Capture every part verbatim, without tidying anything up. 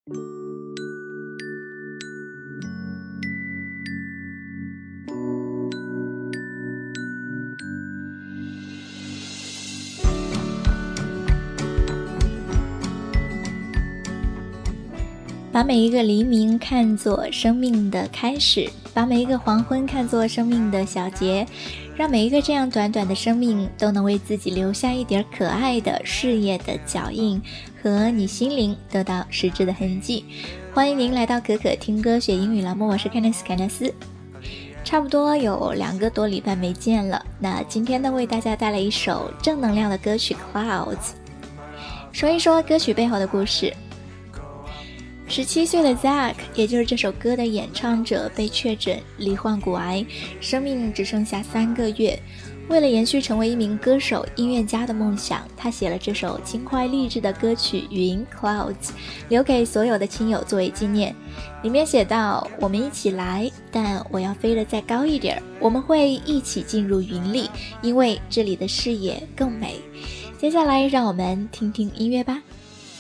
把每一个黎明看作生命的开始，把每一个黄昏看作生命的小结，让每一个这样短短的生命都能为自己留下一点可爱的事业的脚印，和你心灵得到实质的痕迹。欢迎您来到可可听歌学英语栏目，我是 Candice 凯纳斯。差不多有两个多礼拜没见了，那今天呢，为大家带来一首正能量的歌曲 Clouds， 说一说歌曲背后的故事。十七岁的 Zach， 也就是这首歌的演唱者，被确诊罹患骨癌，生命只剩下三个月。为了延续成为一名歌手、音乐家的梦想，他写了这首轻快励志的歌曲《云 Clouds》，留给所有的亲友作为纪念。里面写道：我们一起来，但我要飞得再高一点，我们会一起进入云里，因为这里的视野更美。接下来让我们听听音乐吧。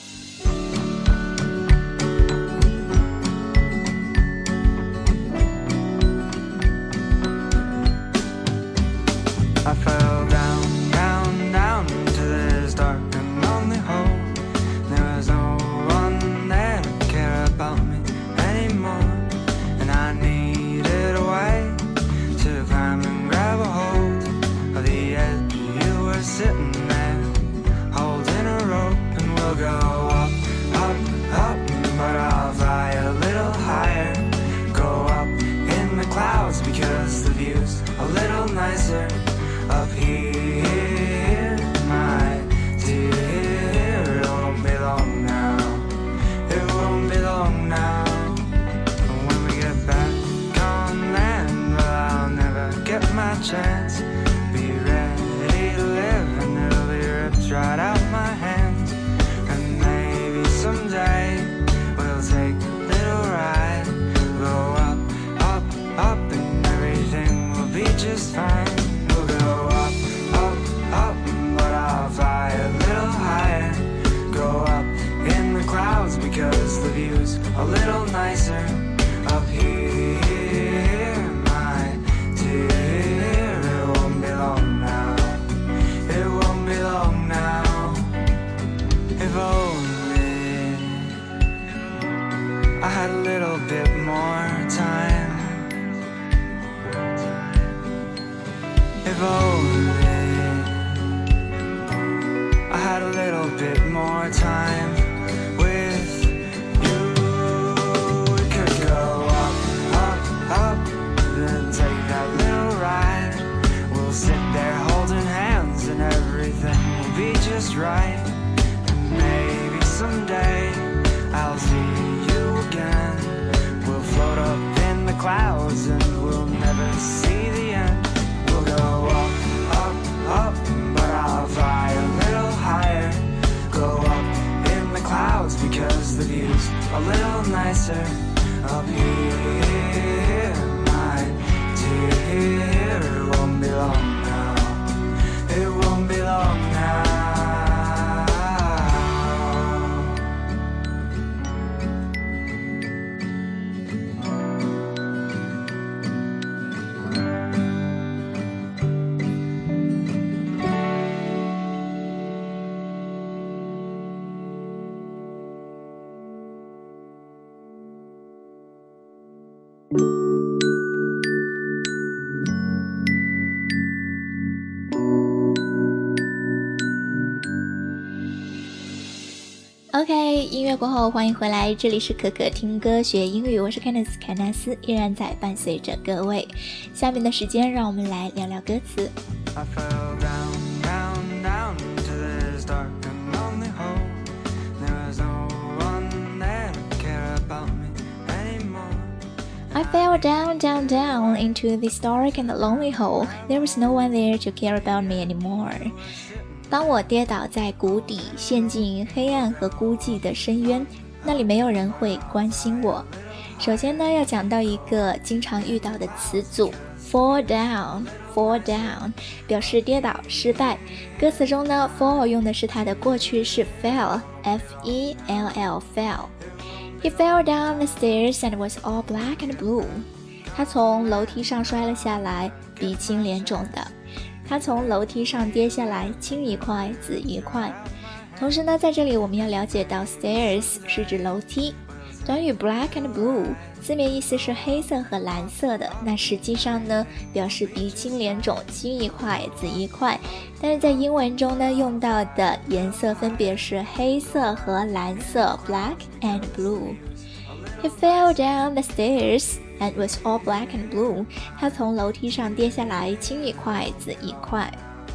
I fell down, down, down into this dark and lonely hole. There was no one there to care about me anymore, and I needed a way to climb and grab a hold of the edge. You were sitting there, holding a rope, and we'll go up, up, up, but I'll fly a little higher. Go up in the clouds because the view's a little nicer up here, my dear. It won't be long now, it won't be long now. When we get back on land, well, I'll never get my chance. Be ready to live, and it'll be ripped right out my hands. And maybe someday we'll take a little ride, go up, up, up, and everything will be just fine. Fly a little higher, go up in the clouds because the view's a little nicer up here, my dear. It won't be long now, it won't be long now. If only I had a little bit more time. If only I had a little bit more time with you. We could go up, up, up, then take that little ride. We'll sit there holding hands and everything will be just right. And maybe someday I'll see you again. We'll float up in the clouds and we'll never see the end. We'll go up, up, up, but I'll fly a little higher, go up in the clouds because the view's a little nicer up here, my dear. It won't be long now, it won't be long now. OK， 音乐过后欢迎回来，这里是可可听歌学英语，我是 Candice 凯纳斯，依然在伴随着各位。下面的时间让我们来聊聊歌词。 I fell down, down, down into this dark and lonely hole. There was no one there to care about me anymore. I fell down, down, down into this dark and lonely hole. There was no one there to care about me anymore. 当我跌倒在谷底，陷进黑暗和孤寂的深渊，那里没有人会关心我。首先呢，要讲到一个经常遇到的词组 fall down fall down 表示跌倒失败。歌词中呢 fall 用的是它的过去式 fell F E L L fell。 He fell down the stairs and was all black and blue. 他从楼梯上摔了下来，鼻青脸肿的。他从楼梯上跌下来，青一块，紫一块。同时呢，在这里我们要了解到 stairs 是指楼梯。短语 black and blue 字面意思是黑色和蓝色的，那实际上呢表示鼻青脸肿，青一块紫一块，但是在英文中呢用到的颜色分别是黑色和蓝色 black and blue。 He fell down the stairs and was all black and blue. 他从楼梯上跌下来，青一块紫一块。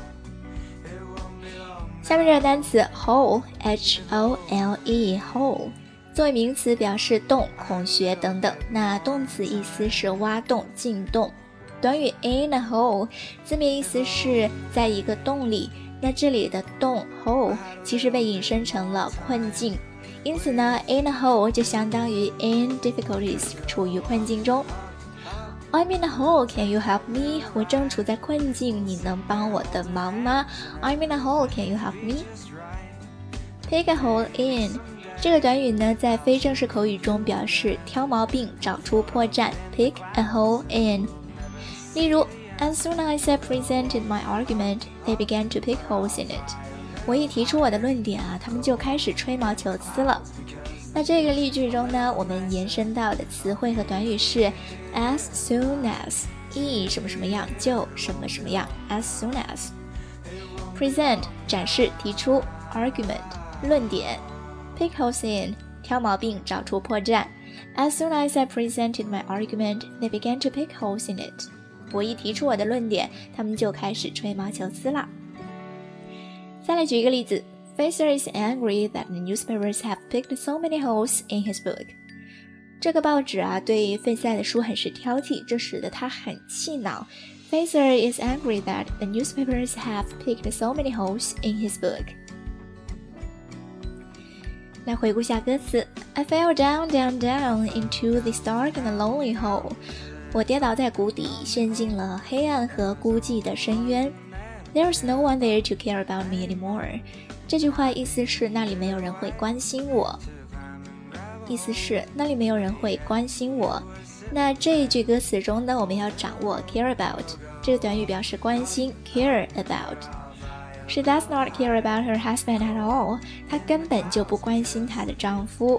下面这个单词 hole H O L E hole作为名词表示洞、孔穴等等，那动词意思是挖洞、进洞。短语 in a hole 字面意思是在一个洞里，那这里的洞 hole 其实被引申成了困境，因此呢 in a hole 就相当于 in difficulties 处于困境中。 I'm in a hole, can you help me? 我正处在困境，你能帮我的忙吗？ I'm in a hole, can you help me? Pick a hole in这个短语呢，在非正式口语中表示挑毛病、找出破绽 pick a hole in。 例如 As soon as I presented my argument, they began to pick holes in it。 我一提出我的论点啊，他们就开始吹毛求疵了。那这个例句中呢，我们延伸到的词汇和短语是 as soon as 一什么什么样就什么什么样 as soon as。 present 展示、提出， argument 论点，Pick holes in 挑毛病，找出破绽。 As soon as I presented my argument, they began to pick holes in it。 我一提出我的论点，他们就开始吹毛求疵了。再来举一个例子， Facer is angry that the newspapers have picked so many holes in his book。 这个报纸啊，对费塞的书很是挑剔，这使得他很气恼。 Facer is angry that the newspapers have picked so many holes in his book。来回顾下歌词 I fell down, down, down into this dark and lonely hole。 我跌倒在谷底，陷进了黑暗和孤寂的深渊。 There's no one there to care about me anymore。 这句话意思是那里没有人会关心我，意思是那里没有人会关心我。那这一句歌词中呢，我们要掌握 care about 这个短语表示关心 care about。She does not care about her husband at all。 她根本就不关心她的丈夫。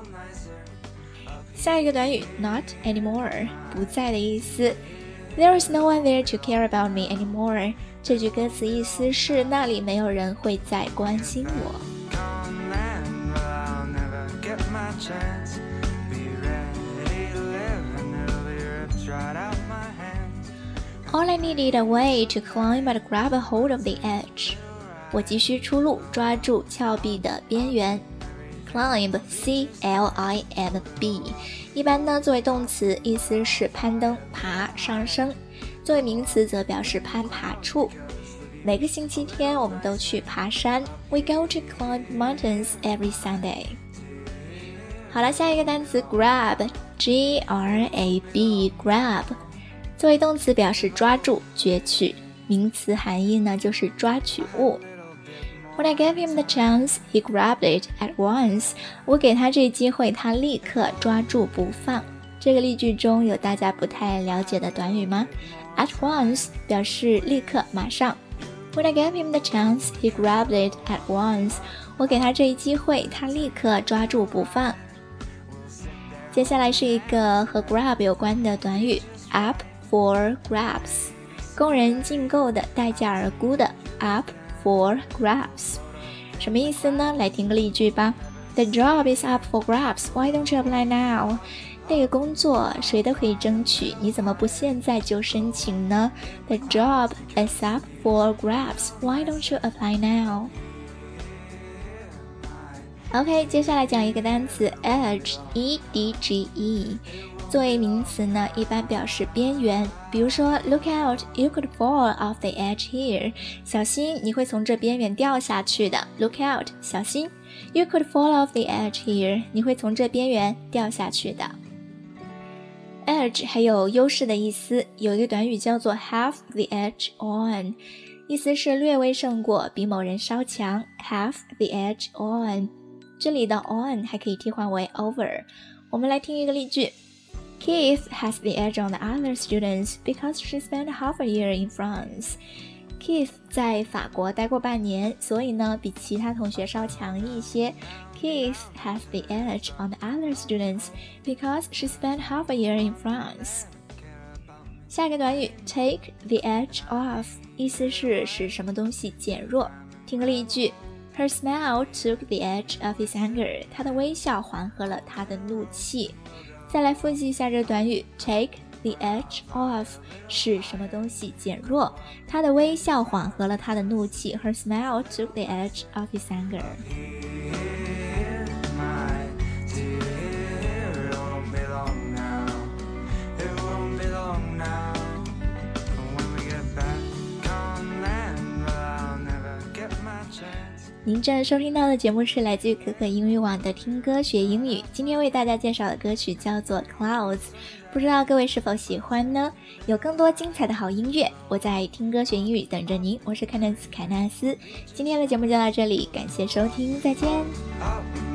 下一个短语 not anymore 不再的意思。 There is no one there to care about me anymore。 这句歌词意思是那里没有人会再关心我。All I needed a way to climb and grab a hold of the edge。 我急需出路，抓住峭壁的边缘。 Climb C L I M B 一般呢作为动词意思是攀登、爬、上升，作为名词则表示攀爬处。每个星期天我们都去爬山。 We go to climb mountains every Sunday。 好了，下一个单词 grab G R A B grab 作为动词表示抓住、攫取，名词含义呢就是抓取物。 When I gave him the chance, he grabbed it at once。 我给他这机会，他立刻抓住不放。这个例句中有大家不太了解的短语吗？ At once 表示立刻、马上。 When I gave him the chance, he grabbed it at once。 我给他这一机会，他立刻抓住不放。接下来是一个和 grab 有关的短语 up for grabs， 供人竞购的，待价而沽的 up for grabs。 什么意思呢？来听个例句吧。 The job is up for grabs, why don't you apply now？ 那个工作谁都可以争取，你怎么不现在就申请呢？ The job is up for grabs, why don't you apply now？ OK， 接下来讲一个单词 edge E D G E， 作为名词呢一般表示边缘，比如说 Look out, you could fall off the edge here。 小心，你会从这边缘掉下去的。 Look out， 小心。 You could fall off the edge here， 你会从这边缘掉下去的。 Edge 还有优势的意思，有一个短语叫做 have the edge on， 意思是略微胜过，比某人稍强。 Have the edge on。 这里的 on 还可以替换为 over。我们来听一个例句。Keith has the edge on the other students because she spent half a year in France. Keith 在法国待过半年，所以呢比其他同学稍强一些。Keith has the edge on the other students because she spent half a year in France. 下一个短语 take the edge off 意思是使什么东西减弱。听个例句。Her smile took the edge of his anger. 她的微笑缓和了他的怒气。再来复习一下这个短语 take the edge off 是什么东西减弱，她的微笑缓和了他的怒气。 Her smile took the edge of his anger. 您正收听到的节目是来自于可可英语网的听歌学英语，今天为大家介绍的歌曲叫做 Clouds， 不知道各位是否喜欢呢？有更多精彩的好音乐，我在听歌学英语等着您，我是凯纳斯凯纳斯，今天的节目就到这里，感谢收听，再见。